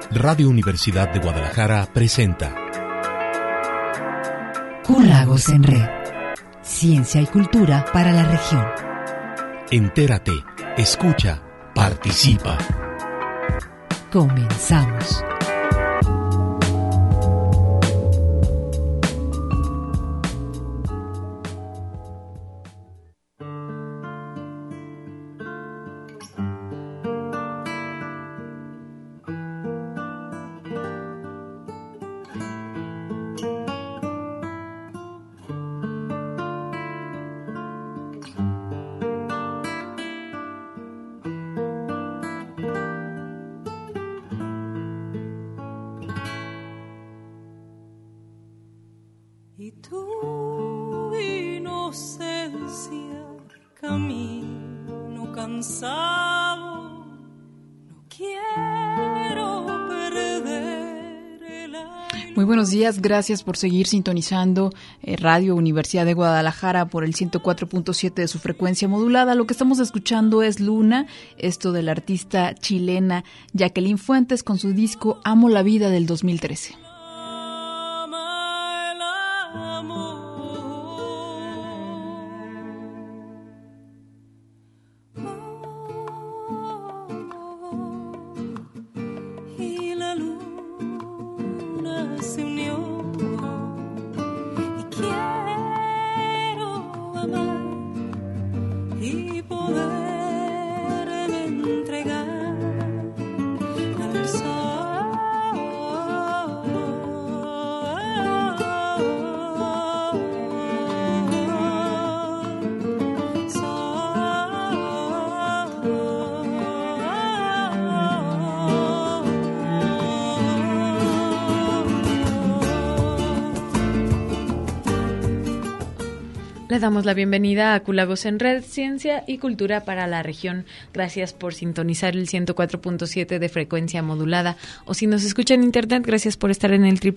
Radio Universidad de Guadalajara presenta Q-Lagos en Red. Ciencia y cultura para la región. Entérate, escucha, participa. Comenzamos. Y tu inocencia, camino cansado, no quiero perder el aire. Muy buenos días, gracias por seguir sintonizando Radio Universidad de Guadalajara por el 104.7 de su frecuencia modulada. Lo que estamos escuchando es Luna, esto de la artista chilena Jacqueline Fuentes con su disco Amo la Vida del 2013. Le damos la bienvenida a Q-Lagos en Red, Ciencia y Cultura para la región. Gracias por sintonizar el 104.7 de frecuencia modulada. O si nos escucha en internet, gracias por estar en el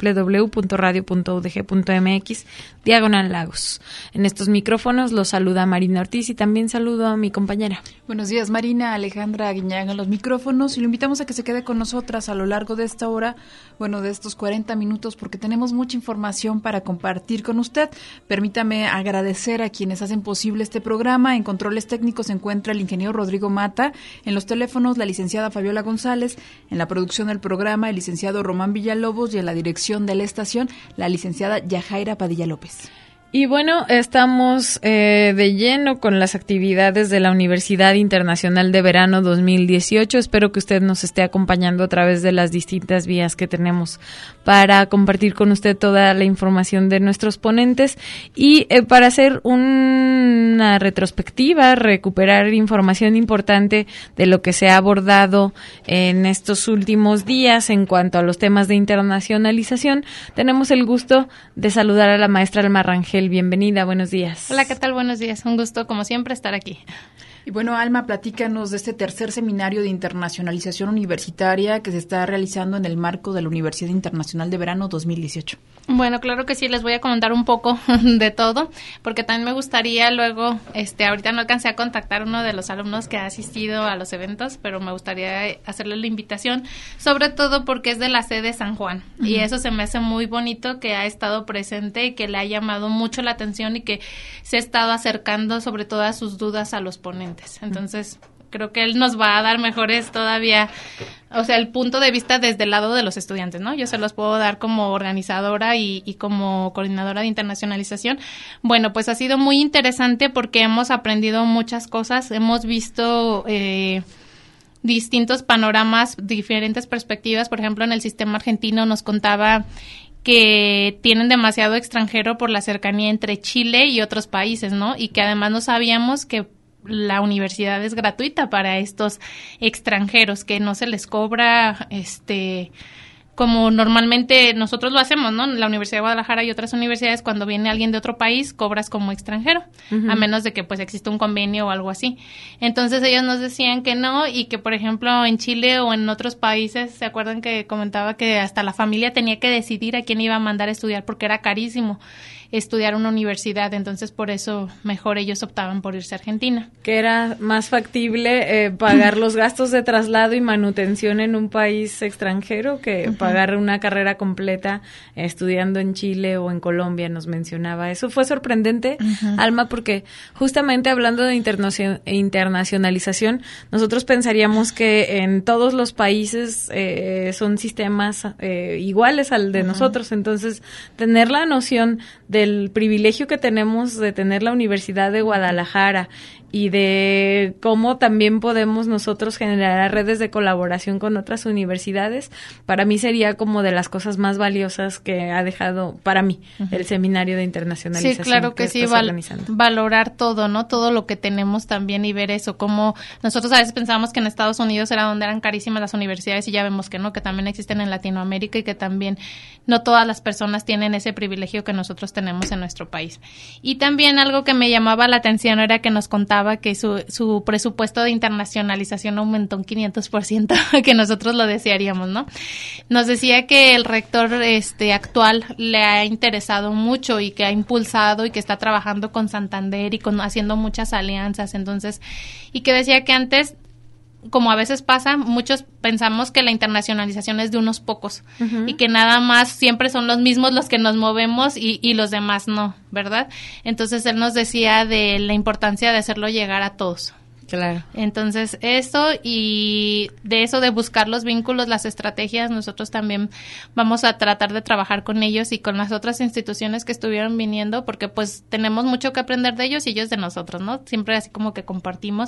www.radio.udg.mx/Lagos. En estos micrófonos los saluda Marina Ortiz y también saludo a mi compañera. Buenos días, Marina. Alejandra Aguiñaga en los micrófonos y lo invitamos a que se quede con nosotras a lo largo de esta hora, de estos 40 minutos, porque tenemos mucha información para compartir con usted. Permítame agradecer a quienes hacen posible este programa. En controles técnicos se encuentra el ingeniero Rodrigo Mata, en los teléfonos la licenciada Fabiola González, en la producción del programa el licenciado Román Villalobos y en la dirección de la estación la licenciada Yajaira Padilla López. Y bueno, estamos de lleno con las actividades de la Universidad Internacional de Verano 2018. Espero que usted nos esté acompañando a través de las distintas vías que tenemos para compartir con usted toda la información de nuestros ponentes y para hacer una retrospectiva, recuperar información importante de lo que se ha abordado en estos últimos días en cuanto a los temas de internacionalización. Tenemos el gusto de saludar a la maestra Alma Rangel. Bienvenida, buenos días. Hola, ¿qué tal? Buenos días. Un gusto, como siempre, estar aquí. Y bueno, Alma, platícanos de este tercer seminario de internacionalización universitaria que se está realizando en el marco de la Universidad Internacional de Verano 2018. Bueno, claro que sí, les voy a comentar un poco de todo, porque también me gustaría luego, ahorita no alcancé a contactar a uno de los alumnos que ha asistido a los eventos, pero me gustaría hacerle la invitación, sobre todo porque es de la sede San Juan, y eso se me hace muy bonito que ha estado presente y que le ha llamado mucho la atención y que se ha estado acercando sobre todo a sus dudas a los ponentes. Entonces, creo que él nos va a dar mejores todavía, el punto de vista desde el lado de los estudiantes, ¿no? Yo se los puedo dar como organizadora y como coordinadora de internacionalización. Bueno, pues ha sido muy interesante porque hemos aprendido muchas cosas, hemos visto distintos panoramas, diferentes perspectivas. Por ejemplo, en el sistema argentino nos contaba que tienen demasiado extranjero por la cercanía entre Chile y otros países, ¿no? Y que además no sabíamos que la universidad es gratuita para estos extranjeros, que no se les cobra como normalmente nosotros lo hacemos, ¿no? La Universidad de Guadalajara y otras universidades, cuando viene alguien de otro país, cobras como extranjero, a menos de que pues exista un convenio o algo así. Entonces ellos nos decían que no, y que por ejemplo en Chile o en otros países, ¿se acuerdan que comentaba que hasta la familia tenía que decidir a quién iba a mandar a estudiar porque era carísimo? estudiar una universidad, entonces por eso mejor ellos optaban por irse a Argentina. Que era más factible pagar los gastos de traslado y manutención en un país extranjero que pagar una carrera completa estudiando en Chile o en Colombia, nos mencionaba. Eso fue sorprendente, Alma, porque justamente hablando de internacionalización, nosotros pensaríamos que en todos los países son sistemas iguales al de nosotros, entonces tener la noción del privilegio que tenemos de tener la Universidad de Guadalajara y de cómo también podemos nosotros generar redes de colaboración con otras universidades, para mí sería como de las cosas más valiosas que ha dejado para mí el seminario de internacionalización. Sí, claro que sí, valorar todo, ¿no? Todo lo que tenemos también y ver eso, como nosotros a veces pensábamos que en Estados Unidos era donde eran carísimas las universidades y ya vemos que no, que también existen en Latinoamérica y que también no todas las personas tienen ese privilegio que nosotros tenemos en nuestro país. Y también algo que me llamaba la atención era que nos contaba que su presupuesto de internacionalización aumentó un 500%, que nosotros lo desearíamos, ¿no? Nos decía que el rector actual le ha interesado mucho y que ha impulsado y que está trabajando con Santander y haciendo muchas alianzas, entonces, y que decía que antes, como a veces pasa, muchos pensamos que la internacionalización es de unos pocos y que nada más siempre son los mismos los que nos movemos y los demás no, ¿verdad? Entonces él nos decía de la importancia de hacerlo llegar a todos. Claro. Entonces eso y de eso de buscar los vínculos, las estrategias, nosotros también vamos a tratar de trabajar con ellos y con las otras instituciones que estuvieron viniendo, porque pues tenemos mucho que aprender de ellos y ellos de nosotros, ¿no? Siempre así como que compartimos.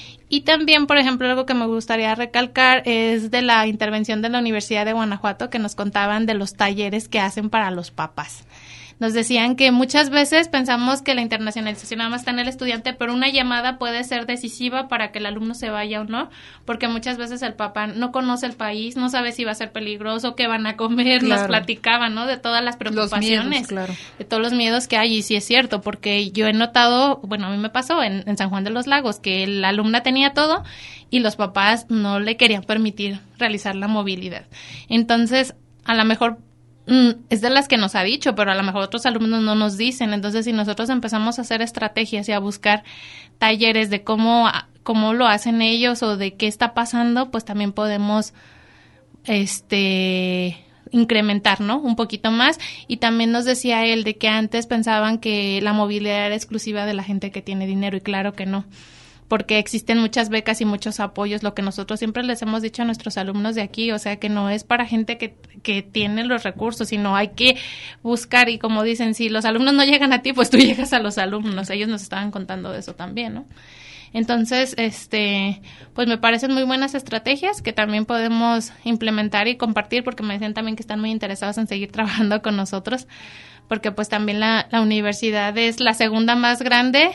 Y también, por ejemplo, algo que me gustaría recalcar es de la intervención de la Universidad de Guanajuato, que nos contaban de los talleres que hacen para los papás. Nos decían que muchas veces pensamos que la internacionalización nada más está en el estudiante, pero una llamada puede ser decisiva para que el alumno se vaya o no, porque muchas veces el papá no conoce el país, no sabe si va a ser peligroso, qué van a comer, nos platicaban, ¿no? De todas las preocupaciones, los miedos, de todos los miedos que hay, y sí es cierto, porque yo he notado, bueno, a mí me pasó en San Juan de los Lagos, que la alumna tenía todo y los papás no le querían permitir realizar la movilidad. Entonces, a lo mejor es de las que nos ha dicho, pero a lo mejor otros alumnos no nos dicen. Entonces, si nosotros empezamos a hacer estrategias y a buscar talleres de cómo lo hacen ellos o de qué está pasando, pues también podemos incrementar, ¿no? Un poquito más. Y también nos decía él de que antes pensaban que la movilidad era exclusiva de la gente que tiene dinero, y claro que no, porque existen muchas becas y muchos apoyos, lo que nosotros siempre les hemos dicho a nuestros alumnos de aquí, o sea, que no es para gente que tiene los recursos, sino hay que buscar, y como dicen, si los alumnos no llegan a ti, pues tú llegas a los alumnos. Ellos nos estaban contando de eso también, ¿no? Entonces, pues me parecen muy buenas estrategias que también podemos implementar y compartir, porque me decían también que están muy interesados en seguir trabajando con nosotros, porque pues también la universidad es la segunda más grande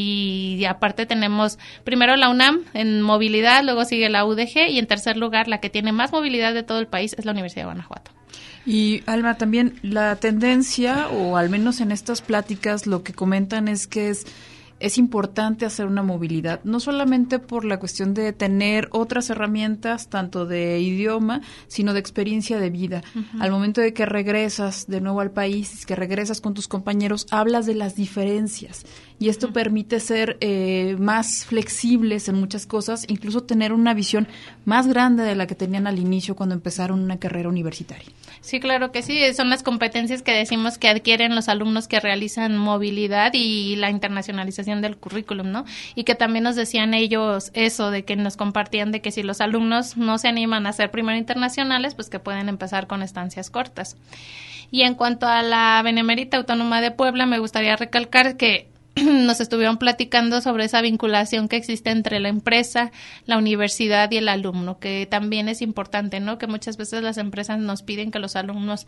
y aparte tenemos primero la UNAM en movilidad, luego sigue la UDG y en tercer lugar la que tiene más movilidad de todo el país es la Universidad de Guanajuato. Y Alma, también la tendencia, o al menos en estas pláticas lo que comentan es que es importante hacer una movilidad, no solamente por la cuestión de tener otras herramientas, tanto de idioma, sino de experiencia de vida. Al momento de que regresas de nuevo al país, que regresas con tus compañeros, hablas de las diferencias. Y esto permite ser más flexibles en muchas cosas, incluso tener una visión más grande de la que tenían al inicio cuando empezaron una carrera universitaria. Sí, claro que sí, son las competencias que decimos que adquieren los alumnos que realizan movilidad y la internacionalización del currículum, ¿no? Y que también nos decían ellos eso, de que nos compartían de que si los alumnos no se animan a ser primero internacionales, pues que pueden empezar con estancias cortas. Y en cuanto a la Benemérita Autónoma de Puebla, me gustaría recalcar que nos estuvieron platicando sobre esa vinculación que existe entre la empresa, la universidad y el alumno, que también es importante, ¿no? Que muchas veces las empresas nos piden que los alumnos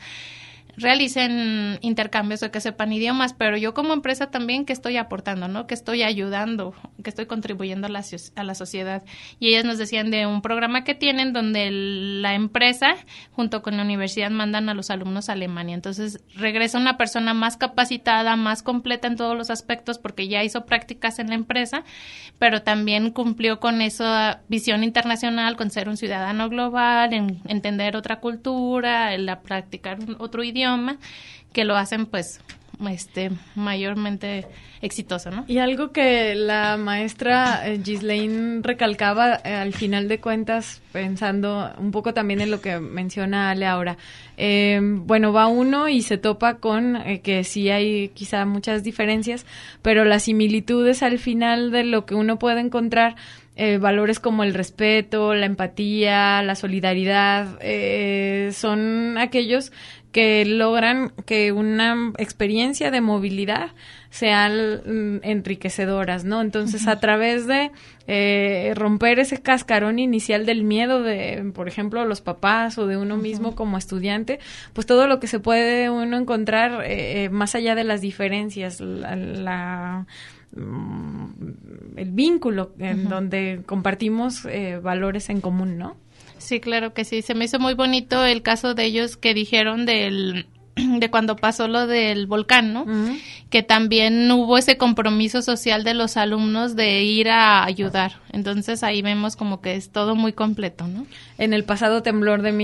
realicen intercambios o que sepan idiomas, pero yo como empresa también, ¿qué estoy aportando, no? ¿Qué estoy ayudando? ¿Qué estoy contribuyendo a la sociedad? Y ellas nos decían de un programa que tienen donde la empresa junto con la universidad mandan a los alumnos a Alemania. Entonces regresa una persona más capacitada, más completa en todos los aspectos porque ya hizo prácticas en la empresa, pero también cumplió con esa visión internacional, con ser un ciudadano global, en entender otra cultura, en practicar otro idioma, que lo hacen pues mayormente exitoso, ¿no? Y algo que la maestra Ghislaine recalcaba al final de cuentas, pensando un poco también en lo que menciona Ale ahora, bueno, va uno y se topa con que sí hay quizá muchas diferencias, pero las similitudes al final de lo que uno puede encontrar, valores como el respeto, la empatía, la solidaridad, son aquellos que logran que una experiencia de movilidad sean enriquecedoras, ¿no? Entonces, a través de romper ese cascarón inicial del miedo de, por ejemplo, los papás o de uno mismo como estudiante, pues todo lo que se puede uno encontrar más allá de las diferencias, el vínculo en donde compartimos valores en común, ¿no? Sí, claro que sí. Se me hizo muy bonito el caso de ellos que dijeron de cuando pasó lo del volcán, ¿no? Uh-huh. Que también hubo ese compromiso social de los alumnos de ir a ayudar. Entonces ahí vemos como que es todo muy completo, ¿no? En el pasado temblor de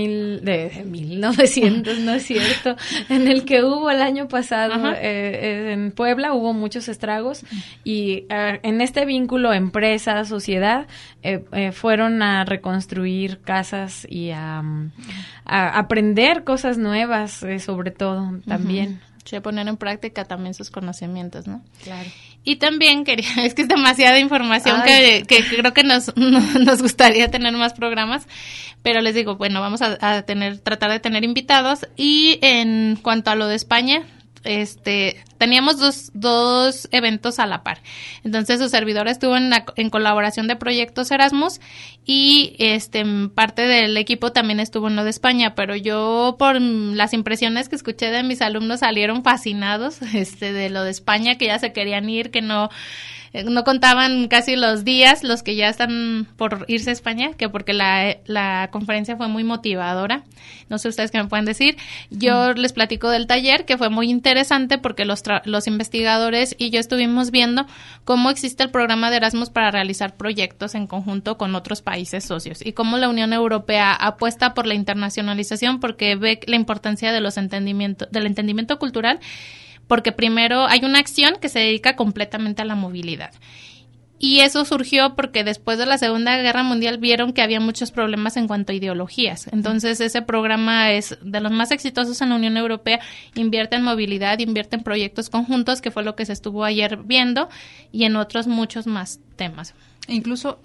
1900, no es cierto, en el que hubo el año pasado en Puebla hubo muchos estragos y en este vínculo empresa, sociedad, fueron a reconstruir casas y a aprender cosas nuevas, sobre todo también. Sí, poner en práctica también sus conocimientos, ¿no? Claro. Y también es que es demasiada información que creo que nos gustaría tener más programas, pero les digo, bueno, vamos a tratar de tener invitados. Y en cuanto a lo de España, teníamos dos eventos a la par. Entonces su servidor estuvo en colaboración de proyectos Erasmus y parte del equipo también estuvo en lo de España, pero yo por las impresiones que escuché de mis alumnos salieron fascinados de lo de España, que ya se querían ir, que no contaban casi los días, los que ya están por irse a España, que porque la conferencia fue muy motivadora. No sé ustedes qué me pueden decir. Yo les platico del taller, que fue muy interesante porque los investigadores y yo estuvimos viendo cómo existe el programa de Erasmus para realizar proyectos en conjunto con otros países socios y cómo la Unión Europea apuesta por la internacionalización porque ve la importancia del entendimiento cultural, porque primero hay una acción que se dedica completamente a la movilidad. Y eso surgió porque después de la Segunda Guerra Mundial vieron que había muchos problemas en cuanto a ideologías. Entonces ese programa es de los más exitosos en la Unión Europea, invierte en movilidad, invierte en proyectos conjuntos, que fue lo que se estuvo ayer viendo, y en otros muchos más temas. Incluso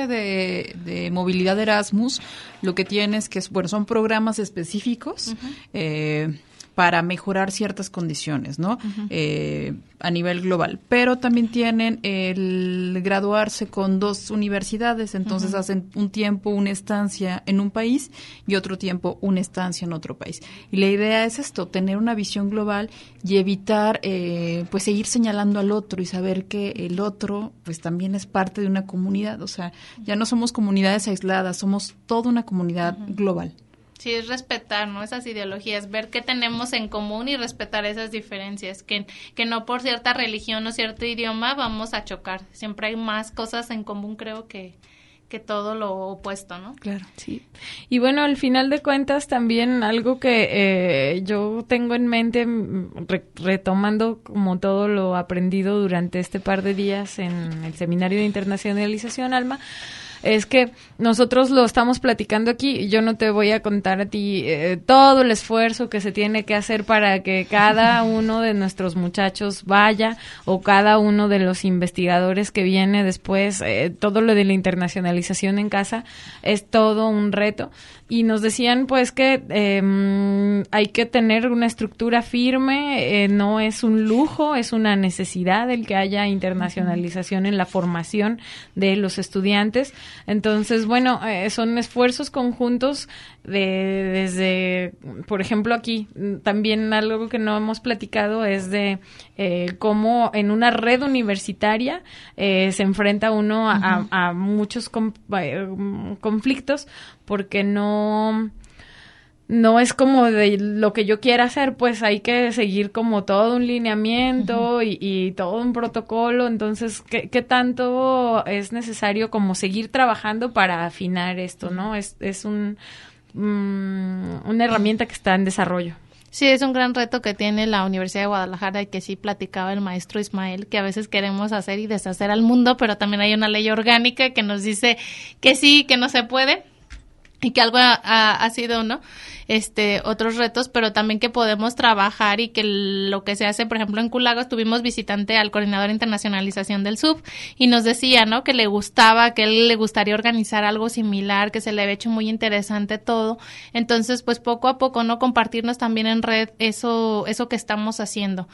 de movilidad Erasmus, lo que tiene es que son programas específicos, para mejorar ciertas condiciones, ¿no? A nivel global. Pero también tienen el graduarse con 2 universidades, entonces hacen un tiempo una estancia en un país y otro tiempo una estancia en otro país. Y la idea es esto, tener una visión global y evitar, pues, seguir señalando al otro y saber que el otro, pues, también es parte de una comunidad. O sea, ya no somos comunidades aisladas, somos toda una comunidad global. Sí, es respetar, ¿no? Esas ideologías, ver qué tenemos en común y respetar esas diferencias, que no por cierta religión o cierto idioma vamos a chocar. Siempre hay más cosas en común, creo, que todo lo opuesto, ¿no? Claro, sí. Y bueno, al final de cuentas también algo que yo tengo en mente, retomando como todo lo aprendido durante este par de días en el Seminario de Internacionalización, Alma, es que nosotros lo estamos platicando aquí y yo no te voy a contar a ti todo el esfuerzo que se tiene que hacer para que cada uno de nuestros muchachos vaya, o cada uno de los investigadores que viene después, todo lo de la internacionalización en casa es todo un reto. Y nos decían pues que hay que tener una estructura firme, no es un lujo, es una necesidad el que haya internacionalización en la formación de los estudiantes. Entonces, bueno, son esfuerzos conjuntos desde, por ejemplo, aquí también algo que no hemos platicado es de cómo en una red universitaria se enfrenta uno a muchos conflictos, porque no es como de lo que yo quiera hacer, pues hay que seguir como todo un lineamiento y todo un protocolo. Entonces, ¿qué tanto es necesario como seguir trabajando para afinar esto, no? Es una herramienta que está en desarrollo. Sí, es un gran reto que tiene la Universidad de Guadalajara y que sí platicaba el maestro Ismael, que a veces queremos hacer y deshacer al mundo, pero también hay una ley orgánica que nos dice que sí, que no se puede y que algo ha sido, ¿no? Otros retos, pero también que podemos trabajar y que lo que se hace, por ejemplo, en Culagos tuvimos visitante al coordinador de internacionalización del SUB y nos decía, ¿no? Que le gustaba, que él le gustaría organizar algo similar, que se le había hecho muy interesante todo. Entonces, pues poco a poco, ¿no? Compartirnos también en red eso que estamos haciendo.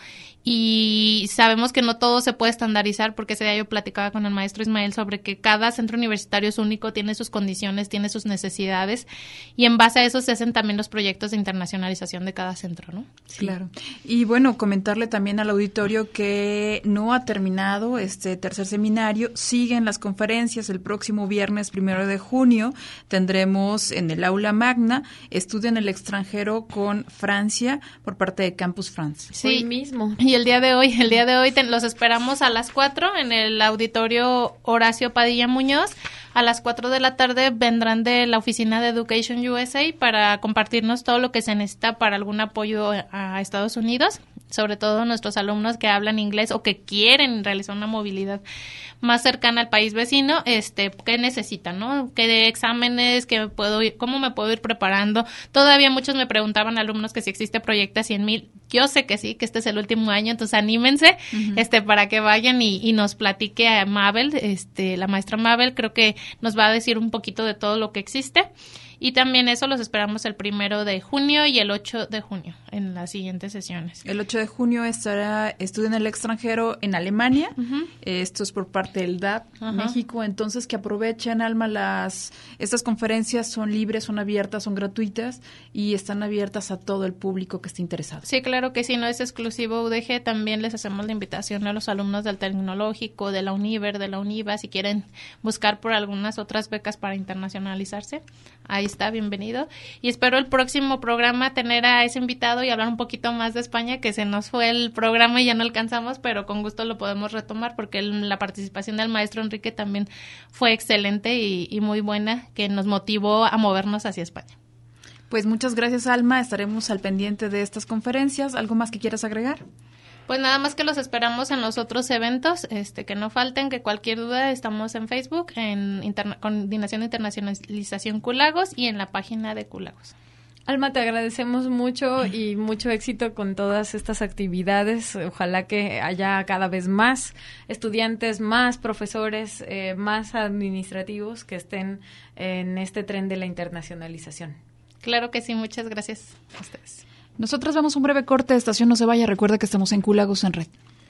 Y sabemos que no todo se puede estandarizar porque ese día yo platicaba con el maestro Ismael sobre que cada centro universitario es único, tiene sus condiciones, tiene sus necesidades y en base a eso se hacen también los proyectos de internacionalización de cada centro, ¿no? Sí. Claro. Y bueno, comentarle también al auditorio que no ha terminado este tercer seminario, siguen las conferencias. El próximo viernes 1 de junio tendremos en el aula magna Estudio en el extranjero con Francia por parte de Campus France. Sí, Hoy mismo. Y el día de hoy los esperamos a las 4 en el auditorio Horacio Padilla Muñoz. A las 4 de la tarde vendrán de la oficina de Education USA para compartirnos todo lo que se necesita para algún apoyo a Estados Unidos, sobre todo nuestros alumnos que hablan inglés o que quieren realizar una movilidad más cercana al país vecino, qué necesitan, ¿no? ¿Qué de exámenes, cómo me puedo ir preparando? Todavía muchos me preguntaban, alumnos, que si existe Proyecta 100,000. Yo sé que sí, que este es el último año, entonces anímense, para que vayan y nos platique a Mabel, la maestra Mabel, creo que nos va a decir un poquito de todo lo que existe. Y también eso los esperamos el 1 de junio y el 8 de junio en las siguientes sesiones. El 8 de junio estará Estudio en el extranjero en Alemania. Esto es por parte del DAP México. Entonces, que aprovechen, Alma, estas conferencias son libres, son abiertas, son gratuitas y están abiertas a todo el público que esté interesado. Sí, claro que sí, no es exclusivo UDG. También les hacemos la invitación a los alumnos del Tecnológico, de la Univer, de la UNIVA, si quieren buscar por algunas otras becas para internacionalizarse. Ahí está, bienvenido. Y espero el próximo programa tener a ese invitado y hablar un poquito más de España, que se nos fue el programa y ya no alcanzamos, pero con gusto lo podemos retomar porque la participación del maestro Enrique también fue excelente y muy buena, que nos motivó a movernos hacia España. Pues muchas gracias, Alma. Estaremos al pendiente de estas conferencias. ¿Algo más que quieras agregar? Pues nada más que los esperamos en los otros eventos, que no falten, que cualquier duda estamos en Facebook, en Coordinación de Internacionalización Culagos y en la página de Culagos. Alma, te agradecemos mucho y mucho éxito con todas estas actividades. Ojalá que haya cada vez más estudiantes, más profesores, más administrativos que estén en este tren de la internacionalización. Claro que sí, muchas gracias a ustedes. Nosotros vamos a un breve corte de estación, no se vaya, recuerda que estamos en Culagos en Red.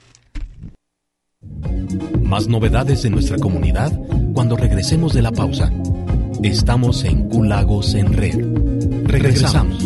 Más novedades de nuestra comunidad cuando regresemos de la pausa. Estamos en Culagos en Red. Regresamos.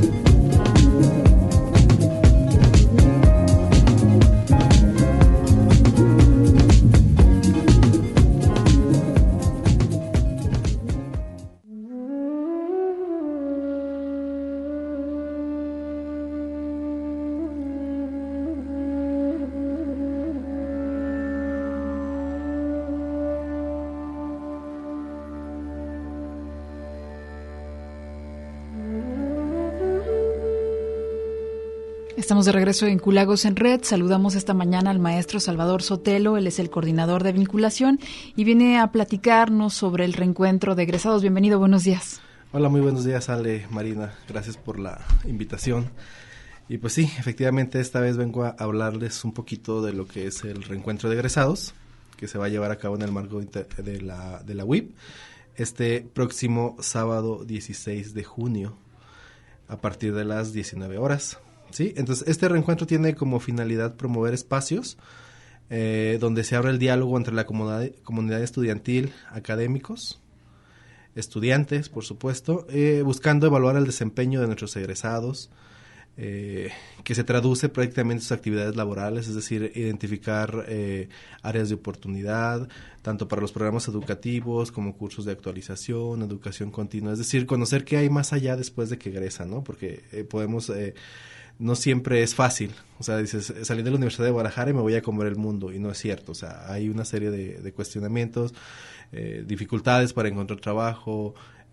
Estamos de regreso en Culagos en Red. Saludamos esta mañana al maestro Salvador Sotelo. Él es el coordinador de vinculación y viene a platicarnos sobre el reencuentro de egresados. Bienvenido, buenos días. Hola, muy buenos días, Ale, Marina. Gracias por la invitación. Y pues sí, efectivamente esta vez vengo a hablarles un poquito de lo que es el reencuentro de egresados, que se va a llevar a cabo en el marco de la UIP este próximo sábado 16 de junio a partir de las 19 horas. ¿Sí? Entonces, este reencuentro tiene como finalidad promover espacios donde se abra el diálogo entre la comunidad estudiantil, académicos, estudiantes, por supuesto, buscando evaluar el desempeño de nuestros egresados, que se traduce prácticamente en sus actividades laborales, es decir, identificar áreas de oportunidad, tanto para los programas educativos como cursos de actualización, educación continua, es decir, conocer qué hay más allá después de que egresan, ¿no? Porque no siempre es fácil, o sea, dices, salí de la Universidad de Guadalajara y me voy a comer el mundo, y no es cierto, o sea, hay una serie de cuestionamientos, dificultades para encontrar trabajo,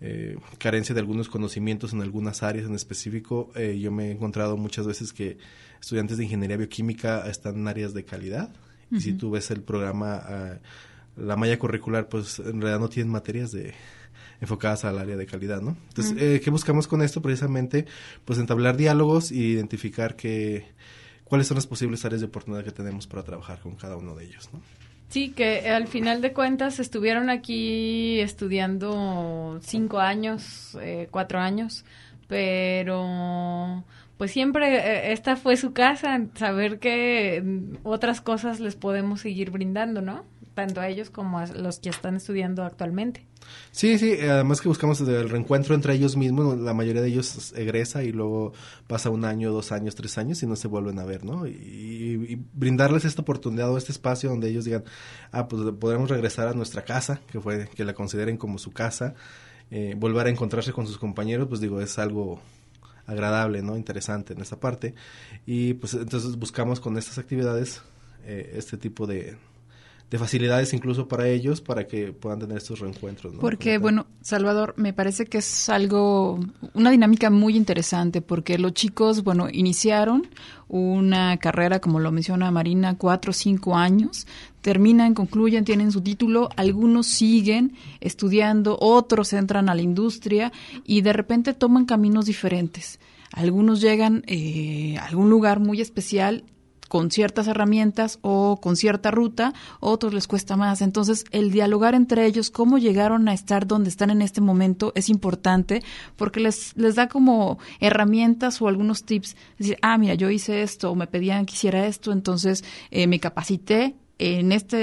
carencia de algunos conocimientos en algunas áreas en específico. Yo me he encontrado muchas veces que estudiantes de ingeniería bioquímica están en áreas de calidad, y si tú ves el programa, la malla curricular, pues en realidad no tienen materias enfocadas al área de calidad, ¿no? Entonces, ¿qué buscamos con esto? Precisamente, pues entablar diálogos y identificar cuáles son las posibles áreas de oportunidad que tenemos para trabajar con cada uno de ellos, ¿no? Sí, que al final de cuentas estuvieron aquí estudiando 5 años, 4 años, pero pues siempre esta fue su casa, saber que otras cosas les podemos seguir brindando, ¿no? Tanto a ellos como a los que están estudiando actualmente. Sí, además que buscamos el reencuentro entre ellos mismos. La mayoría de ellos egresa y luego pasa 1 año, 2 años, 3 años y no se vuelven a ver, ¿no? Y brindarles esta oportunidad o este espacio donde ellos digan, pues podremos regresar a nuestra casa, que la consideren como su casa, volver a encontrarse con sus compañeros, pues digo, es algo agradable, ¿no? Interesante en esta parte. Y pues entonces buscamos con estas actividades este tipo de facilidades incluso para ellos, para que puedan tener estos reencuentros, ¿no? Porque, bueno, Salvador, me parece que es una dinámica muy interesante, porque los chicos, bueno, iniciaron una carrera, como lo menciona Marina, 4 o 5 años, terminan, concluyen, tienen su título, algunos siguen estudiando, otros entran a la industria y de repente toman caminos diferentes. Algunos llegan a algún lugar muy especial con ciertas herramientas o con cierta ruta, otros les cuesta más. Entonces, el dialogar entre ellos, cómo llegaron a estar donde están en este momento, es importante porque les da como herramientas o algunos tips. Es decir, mira, yo hice esto o me pedían que hiciera esto, entonces me capacité en esta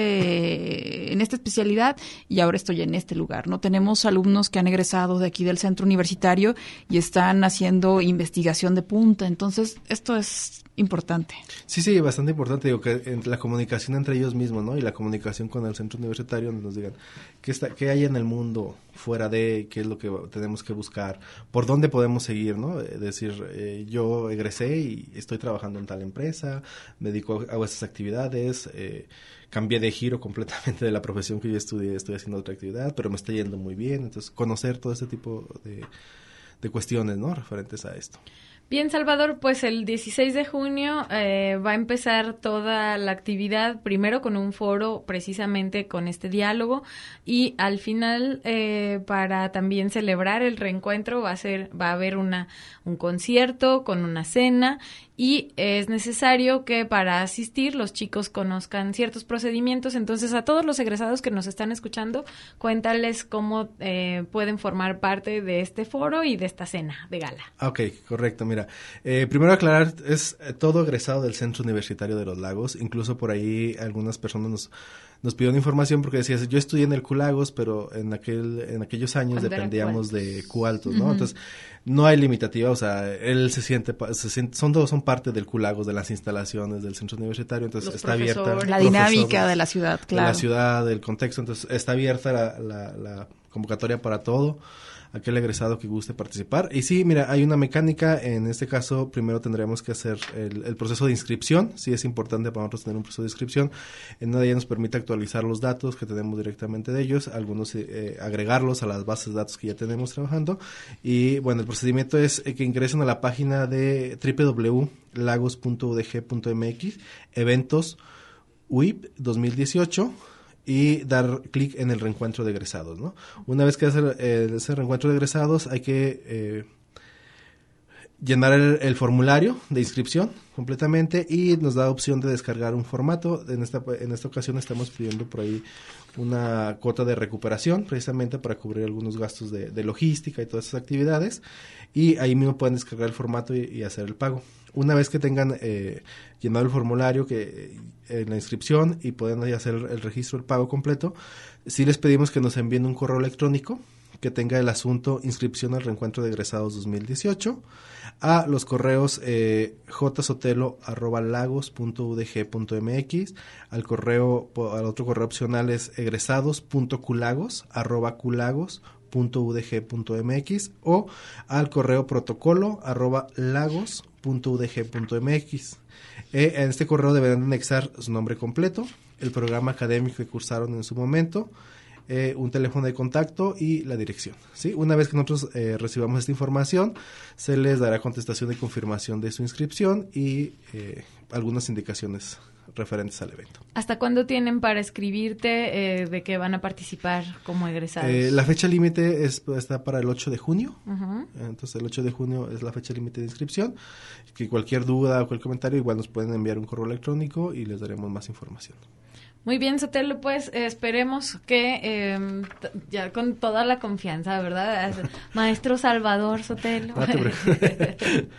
especialidad y ahora estoy en este lugar, ¿no? Tenemos alumnos que han egresado de aquí del centro universitario y están haciendo investigación de punta, entonces esto es importante. Sí, bastante importante, digo, que la comunicación entre ellos mismos, ¿no? Y la comunicación con el centro universitario, donde nos digan qué hay en el mundo fuera de, qué es lo que tenemos que buscar, por dónde podemos seguir, ¿no? Decir, yo egresé y estoy trabajando en tal empresa, me dedico a estas actividades, cambié de giro completamente de la profesión que yo estudié, estoy haciendo otra actividad, pero me está yendo muy bien. Entonces, conocer todo este tipo de cuestiones, ¿no? Referentes a esto. Bien, Salvador, pues el 16 de junio va a empezar toda la actividad, primero con un foro precisamente con este diálogo y al final para también celebrar el reencuentro va a haber un concierto con una cena y es necesario que para asistir los chicos conozcan ciertos procedimientos. Entonces, a todos los egresados que nos están escuchando, cuéntales cómo pueden formar parte de este foro y de esta cena de gala. Ok, correcto. Mira, primero aclarar, es todo egresado del Centro Universitario de los Lagos. Incluso por ahí algunas personas nos pidieron información porque decías, yo estudié en el Q Lagos, pero en aquellos años dependíamos de Q Altos, ¿no? Uh-huh. Entonces, no hay limitativa, o sea, él son parte del Q Lagos, de las instalaciones del centro universitario, entonces está abierta. La dinámica de la ciudad, claro. De la ciudad, del contexto, entonces está abierta la convocatoria para todo aquel egresado que guste participar. Y sí, mira, hay una mecánica, en este caso primero tendremos que hacer el proceso de inscripción. Sí, es importante para nosotros tener un proceso de inscripción. En una de ellas nos permite actualizar los datos que tenemos directamente de ellos, algunos agregarlos a las bases de datos que ya tenemos trabajando. Y bueno, el procedimiento es que ingresen a la página de www.lagos.udg.mx, eventos UIP 2018, y dar clic en el reencuentro de egresados, ¿no? Una vez que hace ese reencuentro de egresados, hay que llenar el formulario de inscripción completamente y nos da opción de descargar un formato. En esta ocasión estamos pidiendo por ahí una cuota de recuperación, precisamente para cubrir algunos gastos de logística y todas esas actividades, y ahí mismo pueden descargar el formato y hacer el pago. Una vez que tengan llenado el formulario en la inscripción y pueden ahí hacer el registro, el pago completo, sí les pedimos que nos envíen un correo electrónico que tenga el asunto inscripción al reencuentro de egresados 2018 a los correos jsotelo@lagos.udg.mx, al otro correo opcional es egresados.culagos@culagos.udg.mx o al correo protocolo@lagos.udg.mx. En este correo deberán anexar su nombre completo, el programa académico que cursaron en su momento, un teléfono de contacto y la dirección, ¿sí? Una vez que nosotros recibamos esta información, se les dará contestación y confirmación de su inscripción y algunas indicaciones referentes al evento. ¿Hasta cuándo tienen para escribirte de que van a participar como egresados? La fecha límite está para el 8 de junio. Uh-huh. Entonces el 8 de junio es la fecha límite de inscripción. Que cualquier duda o cualquier comentario igual nos pueden enviar un correo electrónico y les daremos más información. Muy bien, Sotelo, pues esperemos que ya con toda la confianza, ¿verdad? Maestro Salvador Sotelo. No te preocupes.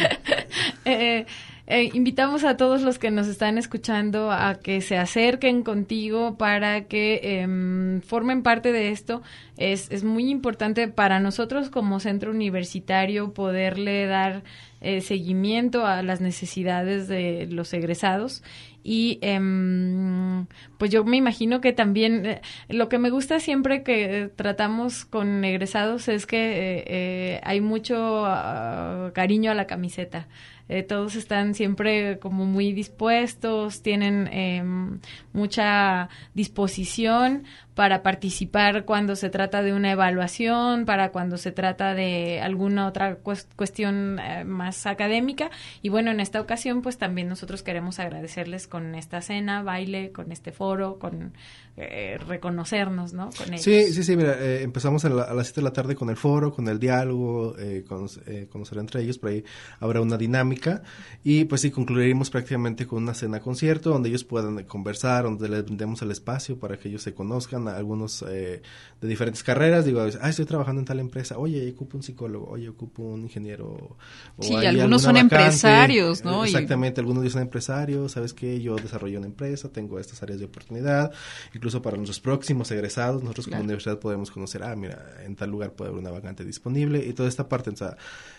Invitamos a todos los que nos están escuchando a que se acerquen contigo para que formen parte de esto. Es muy importante para nosotros como centro universitario poderle dar seguimiento a las necesidades de los egresados. Y pues yo me imagino que también lo que me gusta siempre que tratamos con egresados es que hay mucho cariño a la camiseta. Todos están siempre como muy dispuestos, tienen mucha disposición para participar cuando se trata de una evaluación, para cuando se trata de alguna otra cuestión más académica. Y bueno, en esta ocasión pues también nosotros queremos agradecerles con esta cena, baile, con este foro, con reconocernos, ¿no? Con ellos. Sí, mira, empezamos a las 7 de la tarde con el foro, con el diálogo, conocer entre ellos, por ahí habrá una dinámica y pues sí, concluiremos prácticamente con una cena concierto donde ellos puedan conversar, donde les brindemos el espacio para que ellos se conozcan, algunos de diferentes carreras, digo, estoy trabajando en tal empresa, oye, ocupo un psicólogo, oye, ocupo un ingeniero. Sí, algunos son empresarios, ¿no? Exactamente, algunos son empresarios, ¿sabes qué? Yo desarrollo una empresa, tengo estas áreas de oportunidad, incluso para nuestros próximos egresados, nosotros como universidad podemos conocer, mira, en tal lugar puede haber una vacante disponible y toda esta parte, o sea,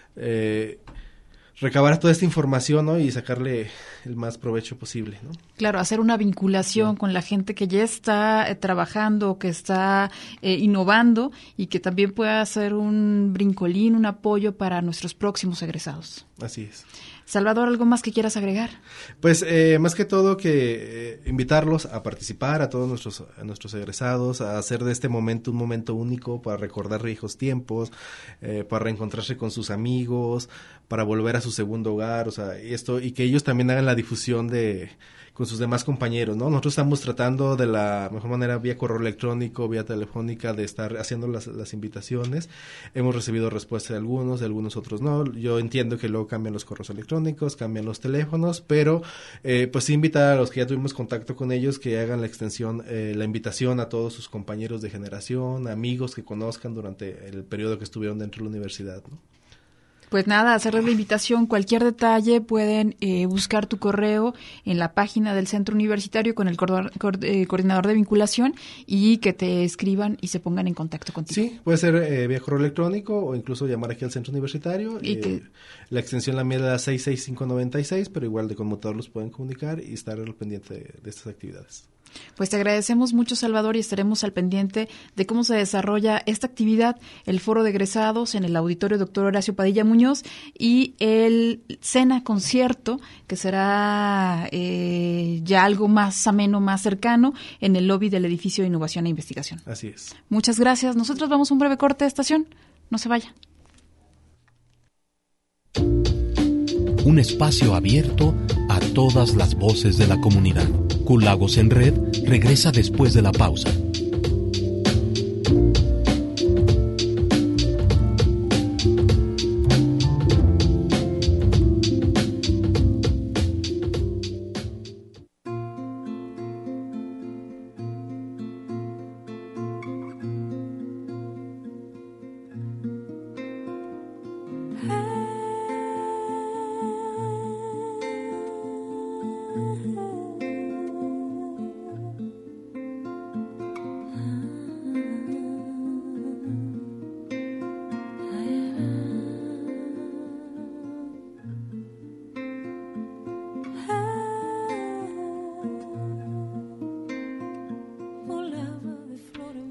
recabar toda esta información, ¿no? Y sacarle el más provecho posible, ¿no? Claro, hacer una vinculación con la gente que ya está trabajando, que está innovando y que también pueda ser un brincolín, un apoyo para nuestros próximos egresados. Así es. Salvador, ¿algo más que quieras agregar? Pues más que todo que invitarlos a participar, a todos nuestros egresados, a hacer de este momento un momento único para recordar viejos tiempos, para reencontrarse con sus amigos, para volver a su segundo hogar, o sea, y que ellos también hagan la difusión con sus demás compañeros, ¿no? Nosotros estamos tratando de la mejor manera, vía correo electrónico, vía telefónica, de estar haciendo las invitaciones. Hemos recibido respuesta de algunos otros no. Yo entiendo que luego cambian los correos electrónicos, cambian los teléfonos, pero pues sí invitar a los que ya tuvimos contacto con ellos que hagan la extensión, la invitación a todos sus compañeros de generación, amigos que conozcan durante el periodo que estuvieron dentro de la universidad, ¿no? Pues nada, hacerles la invitación, cualquier detalle pueden buscar tu correo en la página del centro universitario con el coordinador de vinculación y que te escriban y se pongan en contacto contigo. Sí, puede ser vía correo electrónico o incluso llamar aquí al centro universitario. La extensión la mía da 66596, pero igual de conmutador los pueden comunicar y estar al pendiente de estas actividades. Pues te agradecemos mucho, Salvador, y estaremos al pendiente de cómo se desarrolla esta actividad, el foro de egresados en el auditorio Dr. Horacio Padilla Muñoz y el cena concierto, que será ya algo más ameno, más cercano, en el lobby del edificio de Innovación e Investigación. Así es. Muchas gracias. Nosotros vamos a un breve corte de estación. No se vaya. Un espacio abierto a todas las voces de la comunidad. Culagos en Red regresa después de la pausa.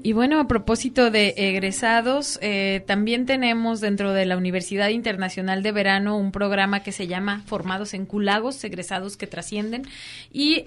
Y bueno, a propósito de egresados, también tenemos dentro de la Universidad Internacional de Verano un programa que se llama Formados en Q-Lagos, egresados que trascienden. Y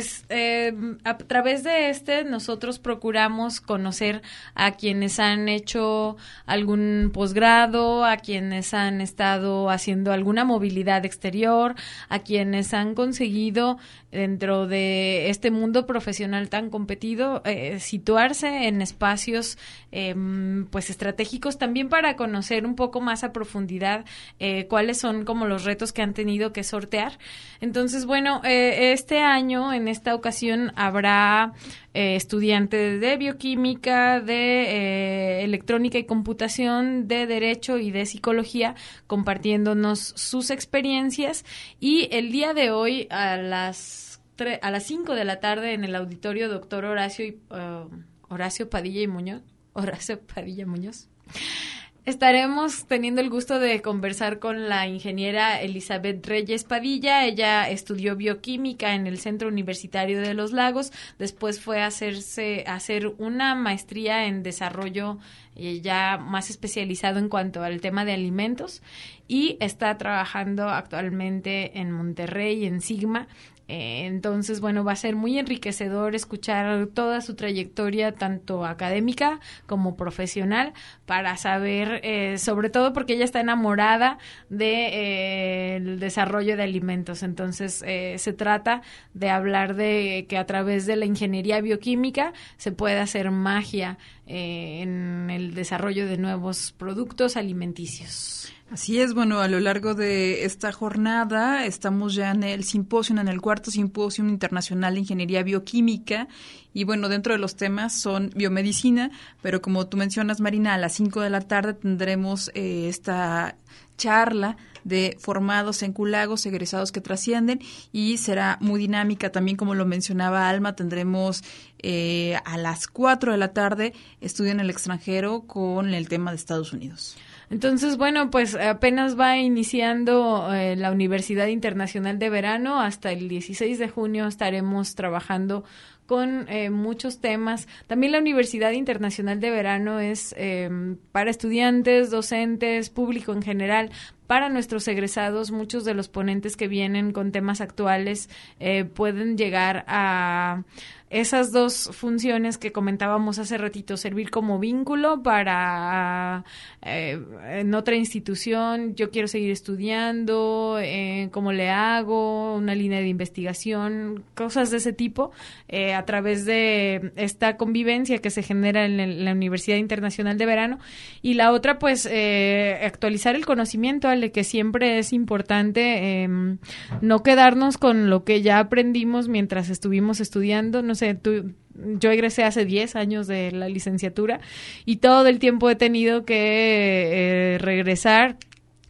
a través de nosotros procuramos conocer a quienes han hecho algún posgrado, a quienes han estado haciendo alguna movilidad exterior, a quienes han conseguido dentro de este mundo profesional tan competido situarse en espacios pues estratégicos también para conocer un poco más a profundidad cuáles son como los retos que han tenido que sortear. Entonces, bueno, este año, en esta ocasión, habrá estudiantes de bioquímica, de electrónica y computación, de derecho y de psicología compartiéndonos sus experiencias, y el día de hoy a las 5 de la tarde en el auditorio Dr. Horacio Padilla Muñoz, estaremos teniendo el gusto de conversar con la ingeniera Elizabeth Reyes Padilla. Ella estudió bioquímica en el Centro Universitario de Los Lagos, después fue a hacer una maestría en desarrollo ya más especializado en cuanto al tema de alimentos, y está trabajando actualmente en Monterrey, en Sigma. Entonces, bueno, va a ser muy enriquecedor escuchar toda su trayectoria, tanto académica como profesional, para saber, sobre todo porque ella está enamorada del desarrollo de alimentos. Entonces, se trata de hablar de que a través de la ingeniería bioquímica se puede hacer magia en el desarrollo de nuevos productos alimenticios. Así es, bueno, a lo largo de esta jornada estamos ya en el simposio, en el cuarto simposio internacional de ingeniería bioquímica, y bueno, dentro de los temas son biomedicina, pero como tú mencionas, Marina, a las 5 de la tarde tendremos esta charla de formados en Q-Lagos, egresados que trascienden, y será muy dinámica también, como lo mencionaba Alma. Tendremos a las 4 de la tarde estudio en el extranjero con el tema de Estados Unidos. Entonces, bueno, pues apenas va iniciando la Universidad Internacional de Verano. Hasta el 16 de junio estaremos trabajando con muchos temas. También la Universidad Internacional de Verano es para estudiantes, docentes, público en general. Para nuestros egresados, muchos de los ponentes que vienen con temas actuales pueden llegar a esas dos funciones que comentábamos hace ratito, servir como vínculo para en otra institución, yo quiero seguir estudiando, cómo le hago, una línea de investigación, cosas de ese tipo, a través de esta convivencia que se genera en la Universidad Internacional de Verano. Y la otra, pues, actualizar el conocimiento, Ale, que siempre es importante, no quedarnos con lo que ya aprendimos mientras estuvimos estudiando. No sé, yo egresé hace 10 años de la licenciatura y todo el tiempo he tenido que regresar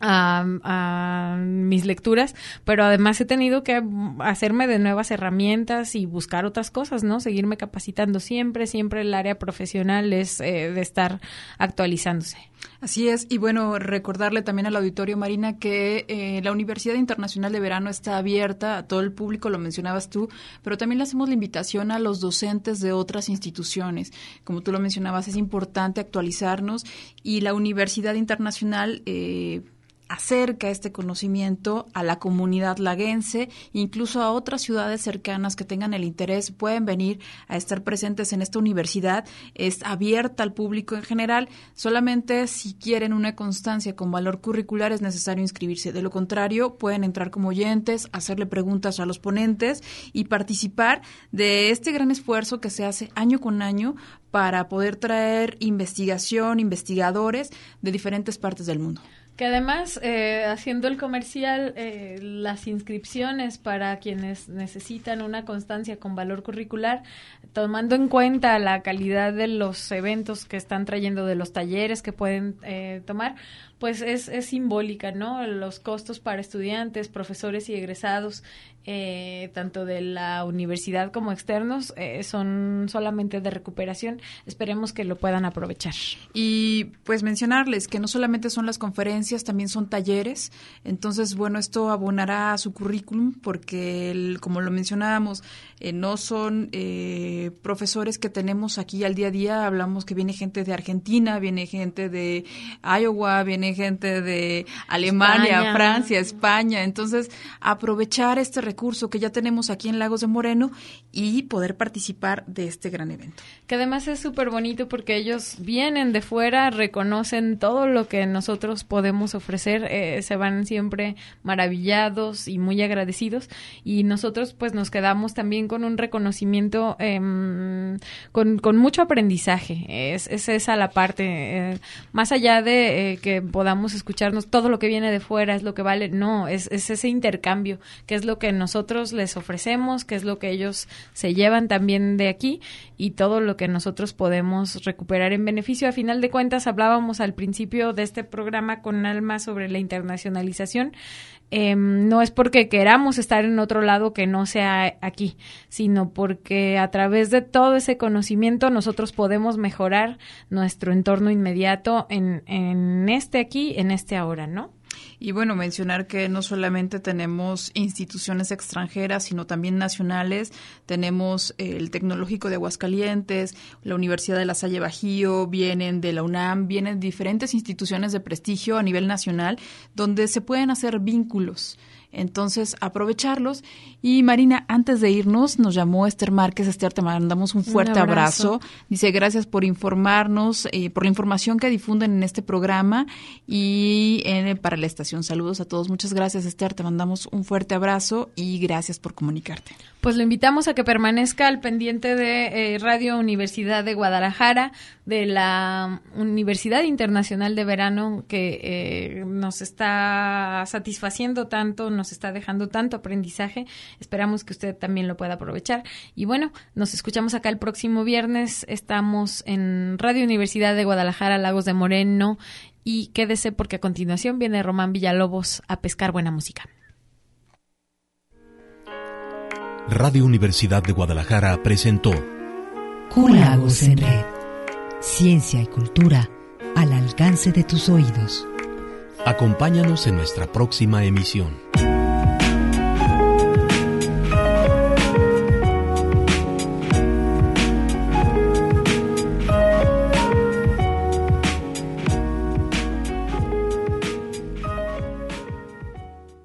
a mis lecturas, pero además he tenido que hacerme de nuevas herramientas y buscar otras cosas, ¿no? Seguirme capacitando siempre el área profesional es de estar actualizándose. Así es, y bueno, recordarle también al auditorio, Marina, que la Universidad Internacional de Verano está abierta a todo el público, lo mencionabas tú, pero también le hacemos la invitación a los docentes de otras instituciones. Como tú lo mencionabas, es importante actualizarnos, y la Universidad Internacional acerca este conocimiento a la comunidad laguense, incluso a otras ciudades cercanas que tengan el interés, pueden venir a estar presentes en esta universidad. Es abierta al público en general, solamente si quieren una constancia con valor curricular es necesario inscribirse. De lo contrario, pueden entrar como oyentes, hacerle preguntas a los ponentes y participar de este gran esfuerzo que se hace año con año para poder traer investigadores de diferentes partes del mundo. Que además, haciendo el comercial, las inscripciones para quienes necesitan una constancia con valor curricular, tomando en cuenta la calidad de los eventos que están trayendo, de los talleres que pueden tomar, pues es simbólica, ¿no? Los costos para estudiantes, profesores y egresados, tanto de la universidad como externos, son solamente de recuperación. Esperemos que lo puedan aprovechar. Y pues mencionarles que no solamente son las conferencias, también son son talleres. Entonces, bueno, esto abonará a su currículum porque, como lo mencionábamos, no son profesores que tenemos aquí al día a día. Hablamos que viene gente de Argentina, viene gente de Iowa, viene gente de Alemania, España. Francia, España. Entonces, aprovechar este recurso que ya tenemos aquí en Lagos de Moreno y poder participar de este gran evento. Que además es súper bonito porque ellos vienen de fuera, reconocen todo lo que nosotros podemos ofrecer, se van siempre maravillados y muy agradecidos, y nosotros pues nos quedamos también con un reconocimiento, con mucho aprendizaje. Es esa la parte, más allá de que podamos escucharnos, todo lo que viene de fuera es lo que vale, no, es ese intercambio, que es lo que nosotros les ofrecemos, que es lo que ellos se llevan también de aquí, y todo lo que nosotros podemos recuperar en beneficio. A final de cuentas, hablábamos al principio de este programa con Alma sobre la internacionalización. No es porque queramos estar en otro lado que no sea aquí, sino porque a través de todo ese conocimiento nosotros podemos mejorar nuestro entorno inmediato en este aquí, en este ahora, ¿no? Y bueno, mencionar que no solamente tenemos instituciones extranjeras, sino también nacionales. Tenemos el Tecnológico de Aguascalientes, la Universidad de La Salle Bajío, vienen de la UNAM, vienen diferentes instituciones de prestigio a nivel nacional, donde se pueden hacer vínculos. Entonces, aprovecharlos. Y Marina, antes de irnos, nos llamó Esther Márquez. Esther, te mandamos un fuerte abrazo. Dice, gracias por informarnos, por la información que difunden en este programa y para la estación. Saludos a todos. Muchas gracias, Esther. Te mandamos un fuerte abrazo y gracias por comunicarte. Pues lo invitamos a que permanezca al pendiente de Radio Universidad de Guadalajara, de la Universidad Internacional de Verano, que nos está satisfaciendo tanto, nos está dejando tanto aprendizaje. Esperamos que usted también lo pueda aprovechar. Y bueno, nos escuchamos acá el próximo viernes. Estamos en Radio Universidad de Guadalajara, Lagos de Moreno. Y quédese porque a continuación viene Román Villalobos a pescar buena música. Radio Universidad de Guadalajara presentó Lagos en Red. Ciencia y cultura al alcance de tus oídos. Acompáñanos en nuestra próxima emisión.